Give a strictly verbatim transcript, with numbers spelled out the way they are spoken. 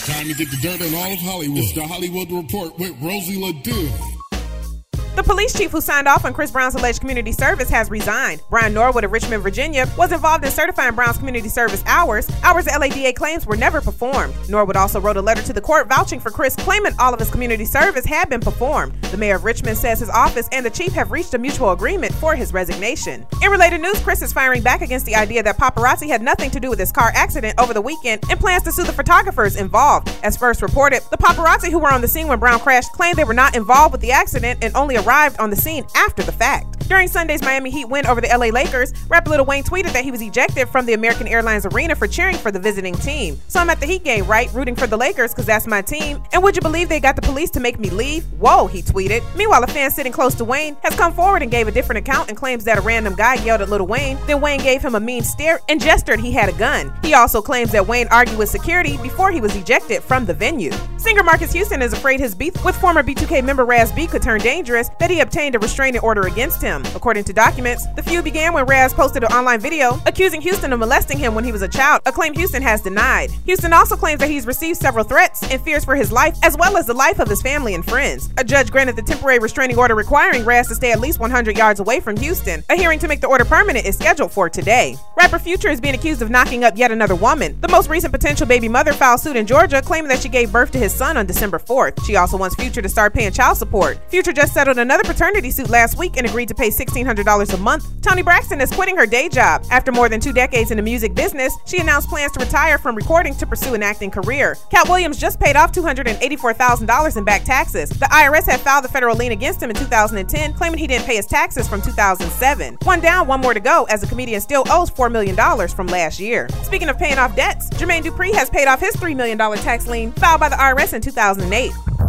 Time to get the dirt on all of Hollywood. It's the Hollywood Report with Rosie LaDue. The police chief who signed off on Chris Brown's alleged community service has resigned. Brian Norwood of Richmond, Virginia, was involved in certifying Brown's community service hours, hours the L A D A claims were never performed. Norwood also wrote a letter to the court vouching for Chris, claiming all of his community service had been performed. The mayor of Richmond says his office and the chief have reached a mutual agreement for his resignation. In related news, Chris is firing back against the idea that paparazzi had nothing to do with his car accident over the weekend and plans to sue the photographers involved. As first reported, the paparazzi who were on the scene when Brown crashed claimed they were not involved with the accident and only arrived on the scene after the fact. During Sunday's Miami Heat win over the L A Lakers, rapper Lil Wayne tweeted that he was ejected from the American Airlines Arena for cheering for the visiting team. So I'm at the Heat game, right? Rooting for the Lakers because that's my team. And would you believe they got the police to make me leave? Whoa, he tweeted. Meanwhile, a fan sitting close to Wayne has come forward and gave a different account and claims that a random guy yelled at Lil Wayne. Then Wayne gave him a mean stare and gestured he had a gun. He also claims that Wayne argued with security before he was ejected from the venue. Singer Marcus Houston is afraid his beef with former B two K member Raz B could turn dangerous, that he obtained a restraining order against him. According to documents, the feud began when Raz posted an online video accusing Houston of molesting him when he was a child, a claim Houston has denied. Houston also claims that he's received several threats and fears for his life as well as the life of his family and friends. A judge granted the temporary restraining order requiring Raz to stay at least one hundred yards away from Houston. A hearing to make the order permanent is scheduled for today. Rapper Future is being accused of knocking up yet another woman. The most recent potential baby mother filed suit in Georgia, claiming that she gave birth to his son on December fourth. She also wants Future to start paying child support. Future just settled another paternity suit last week and agreed to pay sixteen hundred dollars a month. Toni Braxton is quitting her day job. After more than two decades in the music business, she announced plans to retire from recording to pursue an acting career. Cat Williams just paid off two hundred eighty-four thousand dollars in back taxes. The I R S had filed a federal lien against him in two thousand ten, claiming he didn't pay his taxes from two thousand seven. One down, one more to go, as the comedian still owes four million dollars from last year. Speaking of paying off debts, Jermaine Dupri has paid off his three million dollars tax lien filed by the I R S in two thousand eight.